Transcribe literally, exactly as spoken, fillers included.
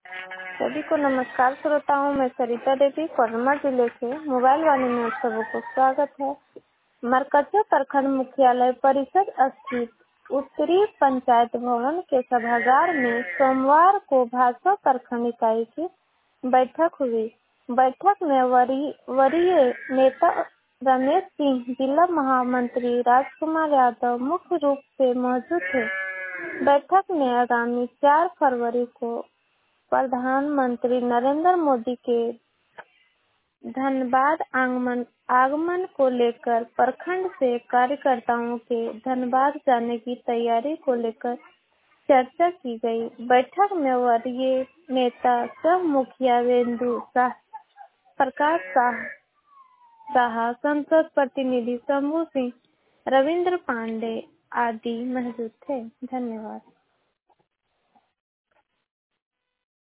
सभी को नमस्कार श्रोताओं, मैं सरिता देवी कोडरमा जिले से मोबाइल वाणी में आप सबको स्वागत है। मरकच्चो प्रखंड मुख्यालय परिषद स्थित उत्तरी पंचायत भवन के सभागार में सोमवार को भाजपा प्रखंड इकाई की बैठक हुई। बैठक में वरीय नेता रमेश सिंह, जिला महामंत्री राजकुमार यादव मुख्य रूप से मौजूद थे। बैठक में आगामी चार फरवरी को प्रधानमंत्री नरेंद्र मोदी के धनबाद आगमन आगमन को लेकर प्रखंड से कार्यकर्ताओं के धनबाद जाने की तैयारी को लेकर चर्चा की गई। बैठक में वरीय नेता सह मुखिया वेंदु शाह, प्रकाश शाह, शाह संसद प्रतिनिधि शंभू सिंह, रविंद्र पांडे आदि मौजूद थे। धन्यवाद।